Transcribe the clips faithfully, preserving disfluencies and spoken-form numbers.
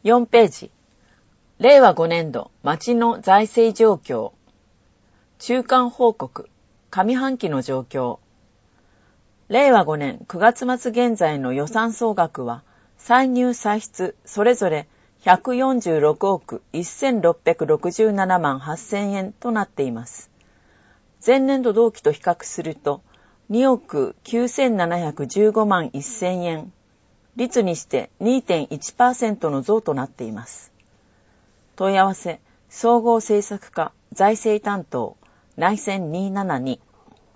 よんページ、れいわごねんど町の財政状況、中間報告、上半期の状況。れいわごねんくがつ末現在の予算総額は、歳入歳出それぞれひゃくよんじゅうろくおくせんろっぴゃくろくじゅうななまんはっせんえんとなっています。前年度同期と比較すると、におくきゅうせんななひゃくじゅうごまんせんえん、率にして にてんいちパーセント の増となっています。問い合わせ、総合政策課、財政担当、内線にひゃくななじゅうに。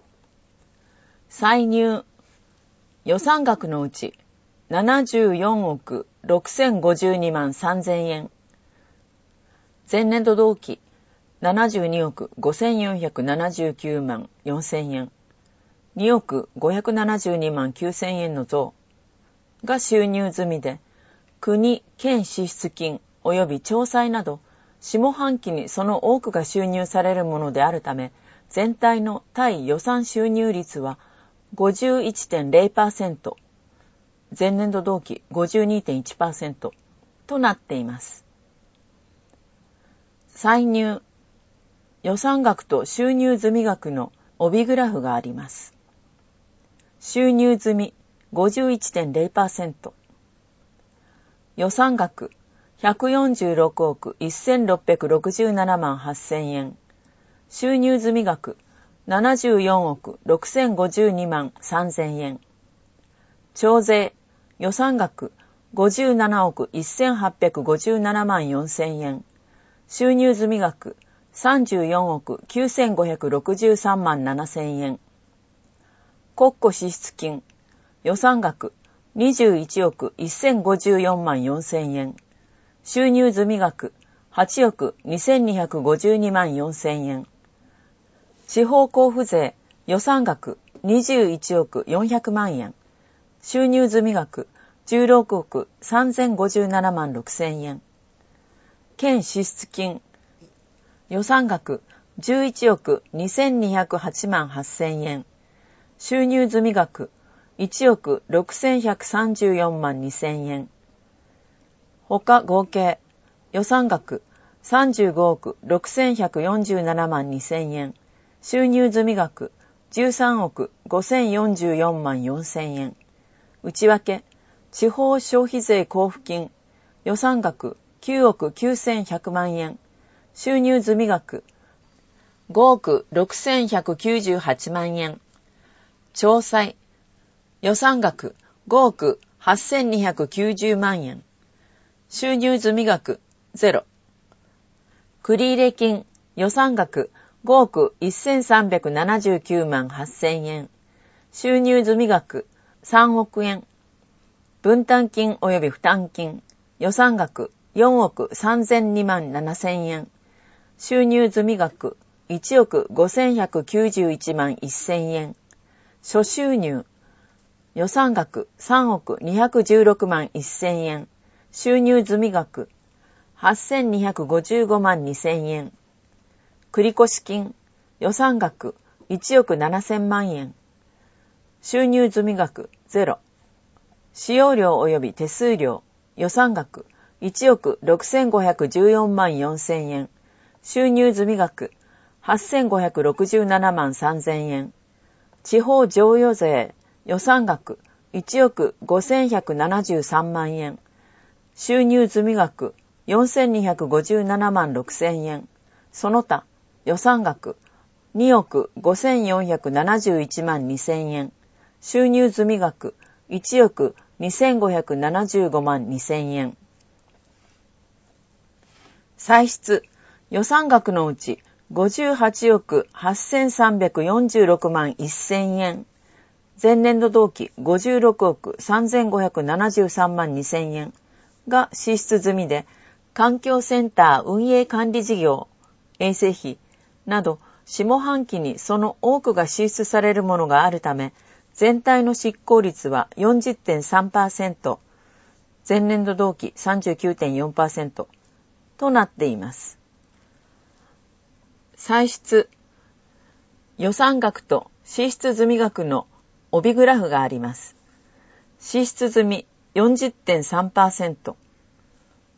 歳入、予算額のうち、ななじゅうよんおくろくせんごじゅうにまんさんぜんえん。前年度同期、ななじゅうにおくごせんよんひゃくななじゅうきゅうまんよんせんえん。におくごひゃくななじゅうにまんきゅうせんえんの増が収入済みで、国、県支出金及び徴歳など、下半期にその多くが収入されるものであるため、全体の対予算収入率は ごじゅういってんれいパーセント、前年度同期 ごじゅうにてんいちパーセント となっています。歳入、予算額と収入済み額の帯グラフがあります。収入済み ごじゅういってんれいパーセント、予算額ひゃくよんじゅうろくおくせんろっぴゃくろくじゅうななまんはっせんえん、収入済み額ななじゅうよんおくろくせんごじゅうにまんさんぜんえん、徴税予算額ごじゅうななおくせんはっぴゃくごじゅうななまんよんせんえん、収入済み額さんじゅうよんおくきゅうせんごひゃくろくじゅうさんまんななせんえん、国庫支出金予算額にじゅういちおくせんごじゅうよんまんよんせんえん、収入済み額はちおくにせんにひゃくごじゅうにまんよんせんえん、地方交付税予算額にじゅういちおくよんひゃくまんえん、収入済み額じゅうろくおくさんぜんごじゅうななまんろくせんえん、県支出金予算額じゅういちおくにせんにひゃくはちまんはっせんえん、収入済み額いちおくろくせんひゃくさんじゅうよんまんにせんえん、他合計予算額さんじゅうごおくろくせんひゃくよんじゅうななまんにせんえん、収入済み額じゅうさんおくごせんよんじゅうよんまんよんせんえん、内訳地方消費税交付金予算額きゅうおくきゅうせんひゃくまんえん、収入済み額ごおくろくせんひゃくきゅうじゅうはちまんえん、徴歳予算額ごおくはっせんにひゃくきゅうじゅうまんえん、収入済み額ゼロ、繰入金予算額ごおくせんさんびゃくななじゅうきゅうまんはっせんえん、収入済み額さんおくえん、分担金及び負担金予算額よんおくさんぜんにまんななせんえん、収入済み額いちおくごせんひゃくきゅうじゅういちまんせんえん、諸収入予算額さんおくにひゃくじゅうろくまんせんえん、収入済み額はっせんにひゃくごじゅうごまんにせんえん、繰越金予算額いちおくななせんまんえん、収入済み額ゼロ、使用料及び手数料予算額いちおくろくせんごひゃくじゅうよんまんよんせんえん、収入済み額はっせんごひゃくろくじゅうななまんさんぜんえん、地方譲与税予算額いちおくごせんひゃくななじゅうさんまんえん、収入済み額よんせんにひゃくごじゅうななまんろくせんえん、その他予算額におくごせんよんひゃくななじゅういちまんにせんえん、収入済み額いちおくにせんごひゃくななじゅうごまんにせんえん。歳出予算額のうちごじゅうはちおくはっせんさんびゃくよんじゅうろくまんせんえん、前年度同期ごじゅうろくおくさんぜんごひゃくななじゅうさんまんにせんえんが支出済みで、環境センター運営管理事業、衛生費など下半期にその多くが支出されるものがあるため、全体の執行率は よんじゅってんさんパーセント、前年度同期 さんじゅうきゅうてんよんパーセント となっています。歳出予算額と支出済み額の帯グラフがあります。支出済み よんじゅってんさんパーセント、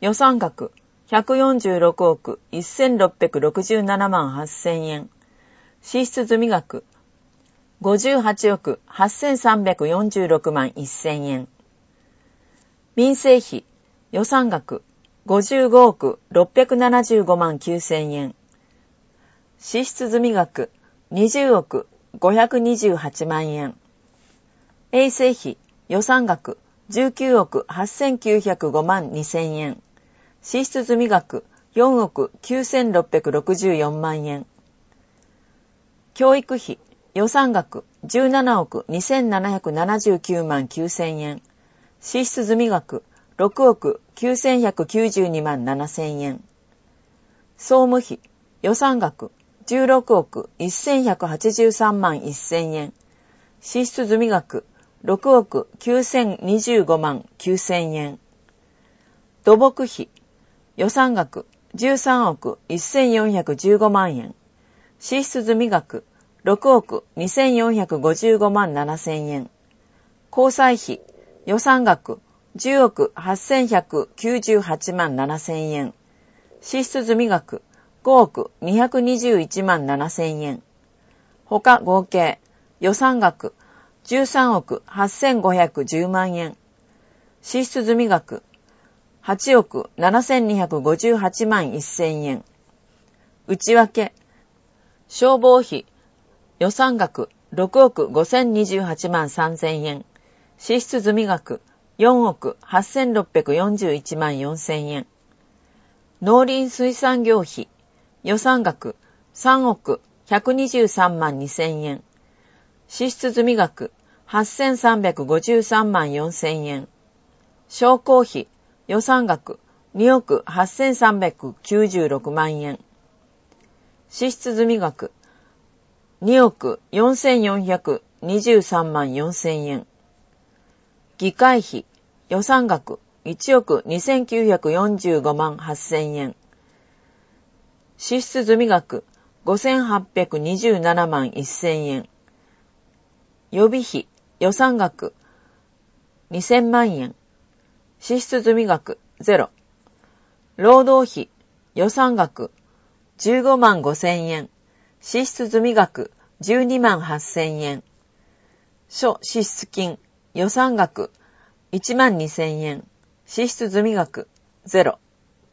予算額ひゃくよんじゅうろくおくせんろっぴゃくろくじゅうななまんはっせんえん。支出済額ごじゅうはちおくはっせんさんびゃくよんじゅうろくまんせんえん。民生費予算額ごじゅうごおくろっぴゃくななじゅうごまんきゅうせんえん。支出済額にじゅうおくごひゃくにじゅうはちまんえん。衛生費予算額じゅうきゅうおくはっせんきゅうひゃくごまんにせんえん。支出済額よんおくきゅうせんろっぴゃくろくじゅうよんまんえん。教育費予算額じゅうななおくにせんななひゃくななじゅうきゅうまんきゅうせんえん。支出済額ろくおくきゅうせんひゃくきゅうじゅうにまんななせんえん。総務費予算額じゅうろくおくせんひゃくはちじゅうさんまんせんえん。支出済額ろくおくきゅうせんにじゅうごまんきゅうせんえん。土木費予算額じゅうさんおくせんよんひゃくじゅうごまんえん。支出済額ろくおくにせんよんひゃくごじゅうごまんななせんえん。交際費予算額じゅうおくはっせんひゃくきゅうじゅうはちまんななせんえん。支出済額ごおくにひゃくにじゅういちまんななせんえん。他合計予算額じゅうさんおくはっせんごひゃくじゅうまんえん。支出済額はちおくななせんにひゃくごじゅうはちまんせんえん。内訳消防費予算額ろくおくごせんにじゅうはちまんさんぜんえん。支出済額よんおくはっせんろっぴゃくよんじゅういちまんよんせんえん。農林水産業費予算額さんおくひゃくにじゅうさんまんにせんえん。支出済額はっせんさんびゃくごじゅうさんまんよんせんえん。商工費予算額におくはっせんさんびゃくきゅうじゅうろくまんえん。支出済額におくよんせんよんひゃくにじゅうさんまんよんせんえん。議会費予算額いちおくにせんきゅうひゃくよんじゅうごまんはっせんえん。支出済額ごせんはっぴゃくにじゅうななまんせんえん。予備費予算額にせんまんえん。支出済額ゼロ。労働費予算額じゅうごまんごせんえん。支出済額じゅうにまんはっせんえん。諸支出金予算額いちまんにせんえん。支出済額ゼロ。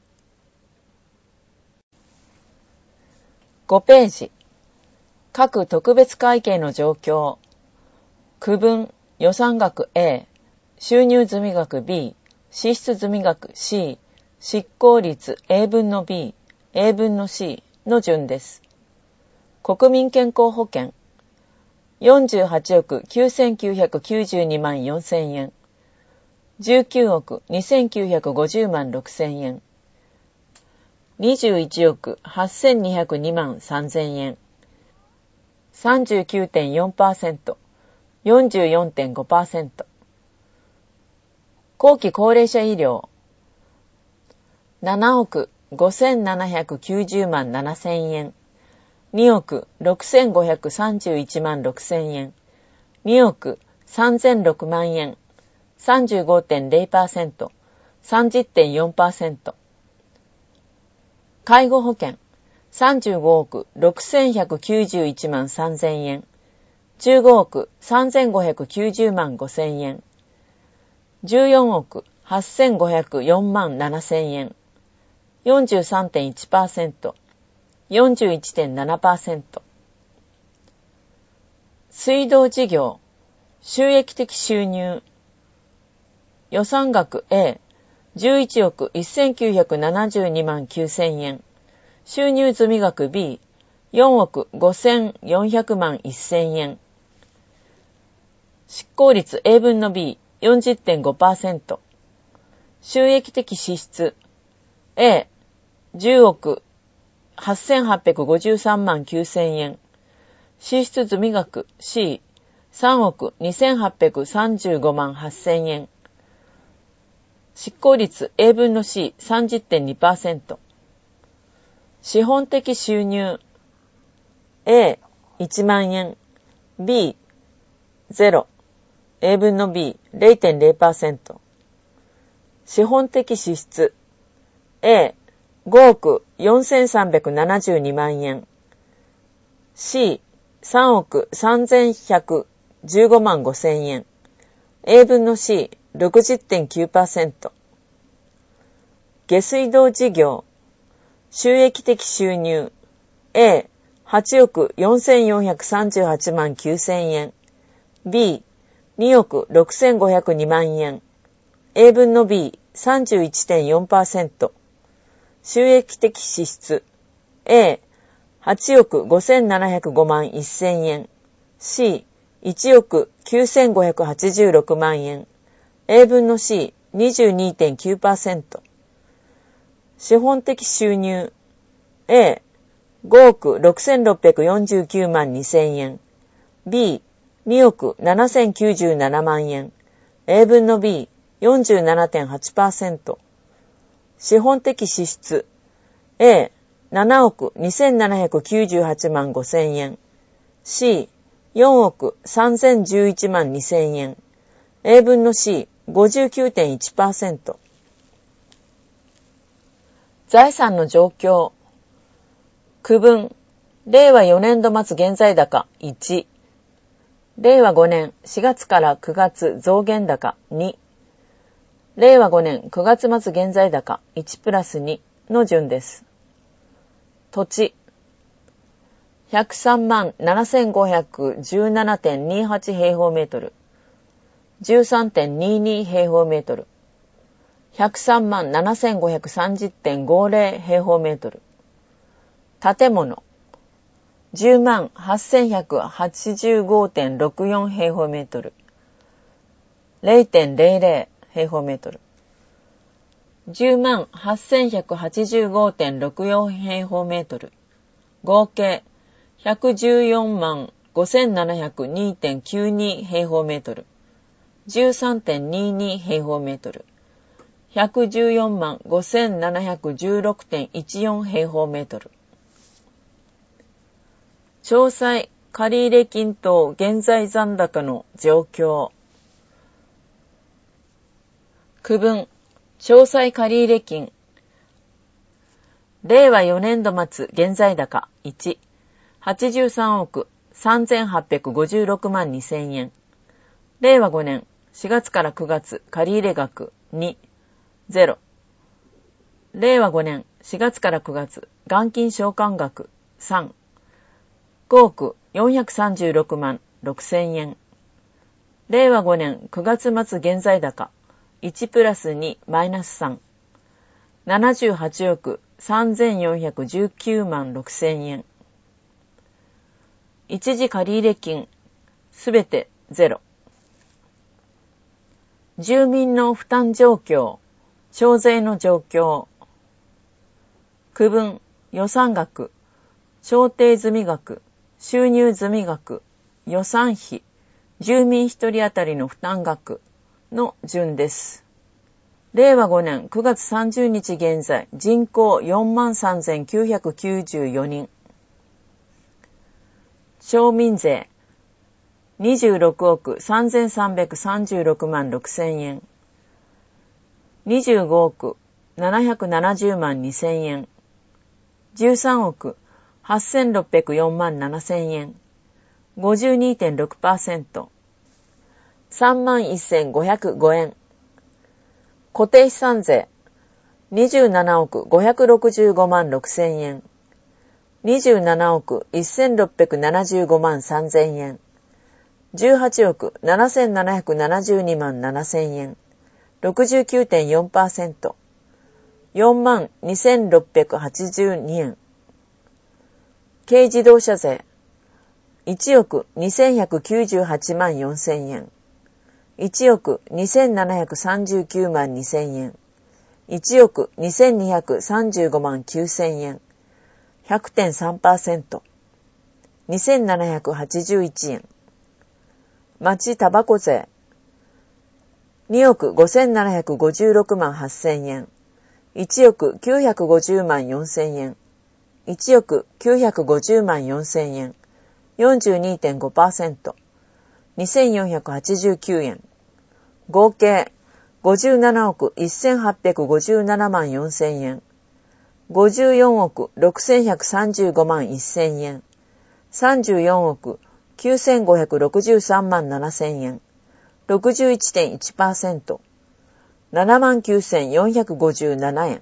ごページ。各特別会計の状況。区分予算額 A、収入済額 B、支出済額 C、執行率 A 分の B、A 分の C の順です。国民健康保険よんじゅうはちおくきゅうせんきゅうひゃくきゅうじゅうにまんよんせんえん、じゅうきゅうおくにせんきゅうひゃくごじゅうまんろくせんえん、にじゅういちおくはっせんにひゃくにまんさんぜんえん、さんじゅうきゅうてんよんパーセント、よんじゅうよんてんごパーセント。後期高齢者医療ななおくごせんななひゃくきゅうじゅうまんななせんえん、におくろくせんごひゃくさんじゅういちまんろくせんえん、におくさんぜんろくまんえん、さんじゅうごてんぜろパーセント、さんじゅってんよんパーセント。介護保険さんじゅうごおくろくせんひゃくきゅうじゅういちまんさんぜんえん、じゅうごおくさんぜんごひゃくきゅうじゅうまんごせんえん、じゅうよんおくはっせんごひゃくよんまんななせんえん、よんじゅうさんてんいちパーセント、よんじゅういちてんななパーセント。水道事業収益的収入予算額 A、じゅういちおくせんきゅうひゃくななじゅうにまんきゅうせんえん、収入済額 B、よんおくごせんよんひゃくまんせんえん、執行率 A 分の B、よんじゅってんごパーセント。収益的支出 A、じゅうおくはっせんはっぴゃくごじゅうさんまんきゅうせんえん、支出済額 C、さんおくにせんはっぴゃくさんじゅうごまんはっせんえん、執行率 A 分の C、さんじゅってんにパーセント。資本的収入 A、いちまんえん、B、ゼロ、A 分の B、れいてんれいパーセント。資本的支出 A、ごおくよんせんさんびゃくななじゅうにまんえん。C、さんおくさんぜんひゃくじゅうごまんごせんえん。英文の C、ろくじゅってんきゅうパーセント。下水道事業、収益的収入。A、はちおくよんせんよんひゃくさんじゅうはちまんきゅうせんえん。B、におくろくせんごひゃくにまんえん。英文の B、さんじゅういちてんよんパーセント。収益的支出。A、はちおくごせんななひゃくごまんせんえん。C、いちおくきゅうせんごひゃくはちじゅうろくまんえん。英文の C、にじゅうにてんきゅうパーセント。資本的収入。A、ごおくろくせんろっぴゃくよんじゅうきゅうまんにせんえん。B、におくななせんきゅうじゅうななまんえん。英文の B、よんじゅうななてんはちパーセント。資本的支出。A、ななおくにせんななひゃくきゅうじゅうはちまんごせんえん。C、よんおくさんぜんじゅういちまんにせんえん。英文の C、ごじゅうきゅうてんいちパーセント。財産の状況。区分。れいわよねんど末現在高いち。れいわごねんしがつからくがつ増減高に。れいわごねんくがつ末現在高いちプラスにの順です。土地。ひゃくさんまんななせんごひゃくじゅうななてんにはち 平方メートル。じゅうさんてんにじゅうに 平方メートル。ひゃくさんまんななせんごひゃくさんじゅってんごじゅう 平方メートル。建物。じゅうまんはっせんひゃくはちじゅうごてんろくよん 平方メートル。れいてんれいれい 平方メートル。じゅうまんはっせんひゃくはちじゅうごてんろくよん 平方メートル。合計ひゃくじゅうよんまんごせんななひゃくにてんきゅうに 平方メートル。じゅうさんてんにじゅうに 平方メートル。ひゃくじゅうよんまんごせんななひゃくじゅうろくてんいちよん 平方メートル。詳細借入金等現在残高の状況。区分。詳細借入金。れいわよねんど末現在高いち。はちじゅうさんおくさんぜんはっぴゃくごじゅうろくまんにせんえん。れいわごねんしがつからくがつ借入額に。ゼロ。れいわごねんしがつからくがつ元金償還額さん。ごおくよんひゃくさんじゅうろくまんろくせんえん。れいわごねんくがつ末現在高いちプラスにマイナスさん。ななじゅうはちおくさんぜんよんひゃくじゅうきゅうまんろくせんえん。一時借入金すべてゼロ。住民の負担状況、徴税の状況。区分、予算額、調定済額、収入済額、予算費、住民一人当たりの負担額の順です。れいわごねんくがつさんじゅうにち現在、人口 よんまんさんぜんきゅうひゃくきゅうじゅうよにん。町民税、にじゅうろくおくさんぜんさんびゃくさんじゅうろくまんろくせんえん。にじゅうごおくななひゃくななじゅうまんにせんえん。じゅうさんおくはっせんろっぴゃくよんまんななせんえん。ごじゅうにてんろくパーセント。さんまんせんごひゃくごえん。固定資産税、にじゅうななおくごひゃくろくじゅうごまんろくせんえん。にじゅうななおくせんろっぴゃくななじゅうごまんさんぜんえん。じゅうはちおくななせんななひゃくななじゅうにまんななせんえん。ろくじゅうきゅうてんよんパーセント。よんまんにせんろっぴゃくはちじゅうにえん。軽自動車税、いちおくにせんひゃくきゅうじゅうはちまんよんせんえん。いちおくにせんななひゃくさんじゅうきゅうまんにせんえん。いちおくにせんにひゃくさんじゅうごまんきゅうせんえん。ひゃくてんさんパーセント。にせんななひゃくはちじゅういちえん。町タバコ税、におくごせんななひゃくごじゅうろくまんはっせんえん。いちおくきゅうひゃくごじゅうまんよんせんえん。いちおくきゅうひゃくごじゅうまんよんせんえん。よんじゅうにてんごパーセント。にせんよんひゃくはちじゅうきゅうえん。合計ごじゅうななおくせんはっぴゃくごじゅうななまんよんせんえん、ごじゅうよんおくろくせんひゃくさんじゅうごまんせんえん、さんじゅうよんおくきゅうせんごひゃくろくじゅうさんまんななせんえん、ろくじゅういちてんいちパーセント、ななまんきゅうせんよんひゃくごじゅうななえん。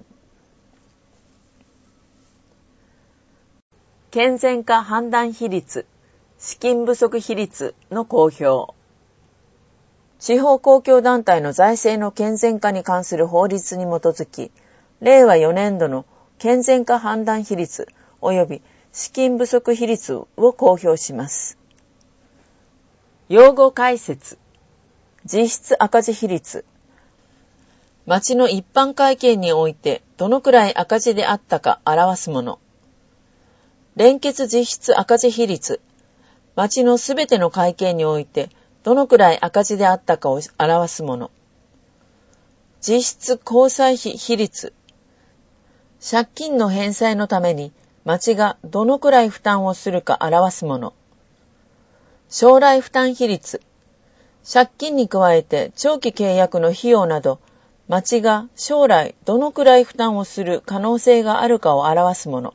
健全化判断比率、資金不足比率の公表。地方公共団体の財政の健全化に関する法律に基づき、れいわよねんどの健全化判断比率及び資金不足比率を公表します。用語解説。実質赤字比率。町の一般会計においてどのくらい赤字であったか表すもの。連結実質赤字比率。町のすべての会計においてどのくらい赤字であったかを表すもの。実質公債費比率。借金の返済のために町がどのくらい負担をするか表すもの。将来負担比率。借金に加えて長期契約の費用など、町が将来どのくらい負担をする可能性があるかを表すもの。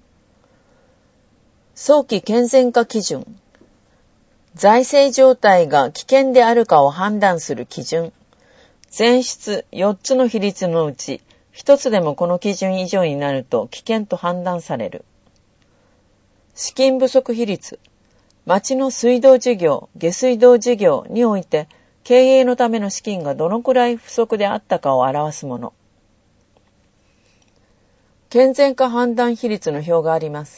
早期健全化基準。財政状態が危険であるかを判断する基準。前出よっつの比率のうち、ひとつでもこの基準以上になると危険と判断される。資金不足比率。町の水道事業、下水道事業において、経営のための資金がどのくらい不足であったかを表すもの。健全化判断比率の表があります。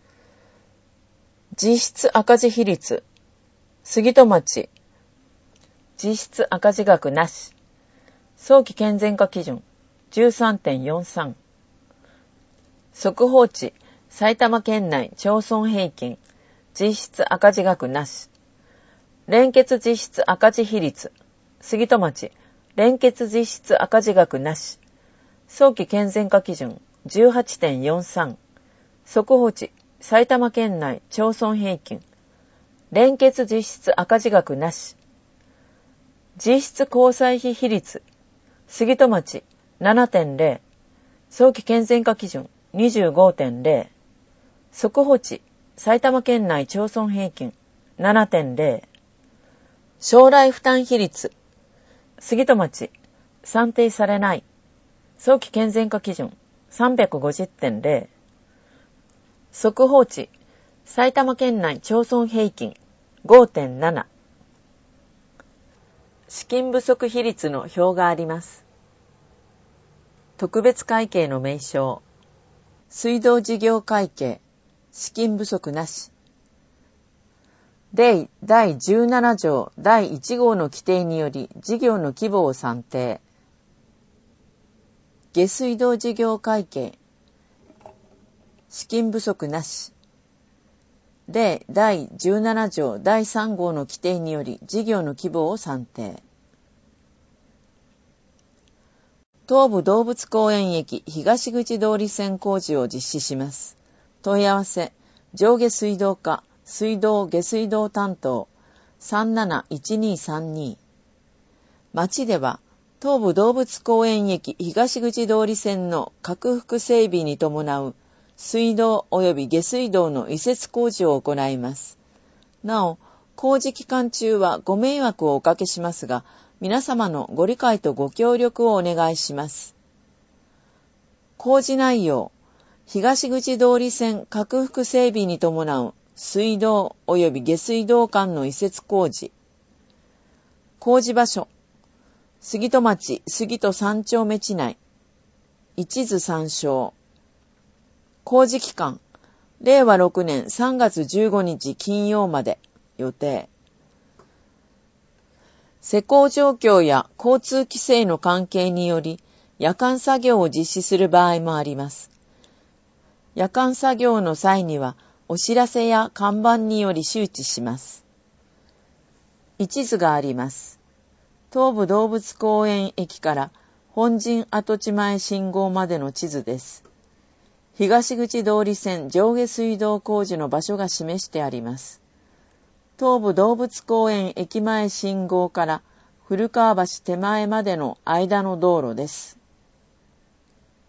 実質赤字比率。杉戸町。実質赤字額なし。早期健全化基準 じゅうさんてんよんさん。速報値。埼玉県内町村平均。実質赤字額なし。連結実質赤字比率。杉戸町。連結実質赤字額なし。早期健全化基準 じゅうはちてんよんさん。速報値。埼玉県内町村平均。連結実質赤字額なし。実質公債費比率。杉戸町 ななてんゼロ。早期健全化基準 にじゅうごてんゼロ。速報値。埼玉県内町村平均 ななてんゼロ。将来負担比率。杉戸町。算定されない。早期健全化基準 さんびゃくごじゅってんゼロ。速報値。埼玉県内町村平均 ごてんなな。資金不足比率の表があります。特別会計の名称。水道事業会計。資金不足なし。例だいじゅうななじょうだいいちごうの規定により事業の規模を算定。下水道事業会計。資金不足なし。例だいじゅうななじょうだいさんごうの規定により事業の規模を算定。東武動物公園駅東口通り線工事を実施します。問い合わせ、上下水道課、水道下水道担当、さんなないちにさんに。町では、東武動物公園駅東口通り線の拡幅整備に伴う水道及び下水道の移設工事を行います。なお、工事期間中はご迷惑をおかけしますが、皆様のご理解とご協力をお願いします。工事内容。東口通り線拡幅整備に伴う水道及び下水道管の移設工事。工事場所。杉戸町杉戸三丁目地内。一図参照。工事期間。れいわろくねんさんがつじゅうごにち金曜まで予定。施工状況や交通規制の関係により夜間作業を実施する場合もあります。夜間作業の際にはお知らせや看板により周知します。一図があります。東武動物公園駅から本陣跡地前信号までの地図です。東口通り線上下水道工事の場所が示してあります。東武動物公園駅前信号から古川橋手前までの間の道路です。